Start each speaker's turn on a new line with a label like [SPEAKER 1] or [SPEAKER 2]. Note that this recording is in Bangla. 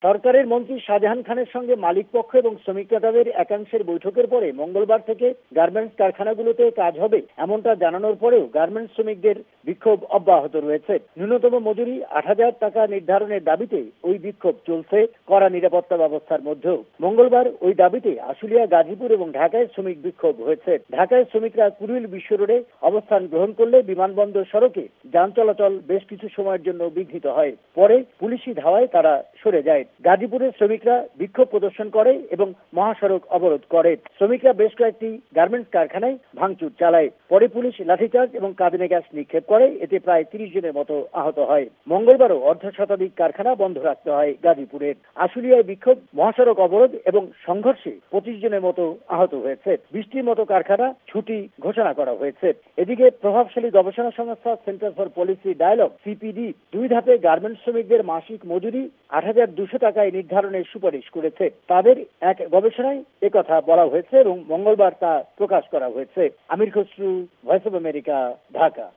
[SPEAKER 1] সরকারের মন্ত্রী শাহজাহান খানের সঙ্গে মালিক পক্ষ এবং শ্রমিক নেতাদের একাংশের বৈঠকের পরে মঙ্গলবার থেকে গার্মেন্টস কারখানাগুলোতে কাজ হবে এমনটা জানানোর পরেও গার্মেন্টস শ্রমিকদের বিক্ষোভ অব্যাহত রয়েছে। ন্যূনতম মজুরি ৮,০০০ টাকা নির্ধারণের দাবিতে ওই বিক্ষোভ চলছে কড়া নিরাপত্তা ব্যবস্থার মধ্যেও। মঙ্গলবার ওই দাবিতে আশুলিয়া, গাজীপুর এবং ঢাকায় শ্রমিক বিক্ষোভ হয়েছে। ঢাকায় শ্রমিকরা কুড়িল বিশ্ব রোডে অবস্থান গ্রহণ করলে বিমানবন্দর সড়কে যান চলাচল বেশ কিছু সময়ের জন্য বিঘ্নিত হয়। পরে পুলিশি ধাওয়ায় তারা সরে যায়। গাজীপুরের শ্রমিকরা বিক্ষোভ প্রদর্শন করে এবং মহাসড়ক অবরোধ করে। শ্রমিকরা বেশ কয়েকটি গার্মেন্টস কারখানায় ভাঙচুর চালায়। পরে পুলিশ লাঠিচার্জ এবং কাঁদানে গ্যাস নিক্ষেপ করে। এতে প্রায় ৩০ জনের মতো আহত হয়। মঙ্গলবারও অর্ধশতাধিক কারখানা বন্ধ রাখতে হয় গাজীপুরের। আশুলিয়ায় বিক্ষোভ, মহাসড়ক অবরোধ এবং সংঘর্ষে ২৫ জনের মতো আহত হয়েছে। ২০টির মতো কারখানা ছুটি ঘোষণা করা হয়েছে। এদিকে প্রভাবশালী গবেষণা সংস্থা centre for policy dialogue CPD ২ ধাপে গার্মেন্টস শ্রমিকদের মাসিক মজুরি ৮,২০০ টাকায় নির্ধারণের সুপারিশ করেছে। তাদের এক গবেষণায় একথা বলা হয়েছে এবং মঙ্গলবার তা প্রকাশ করা হয়েছে। Amir Khasru, Voice of America, Dhaka.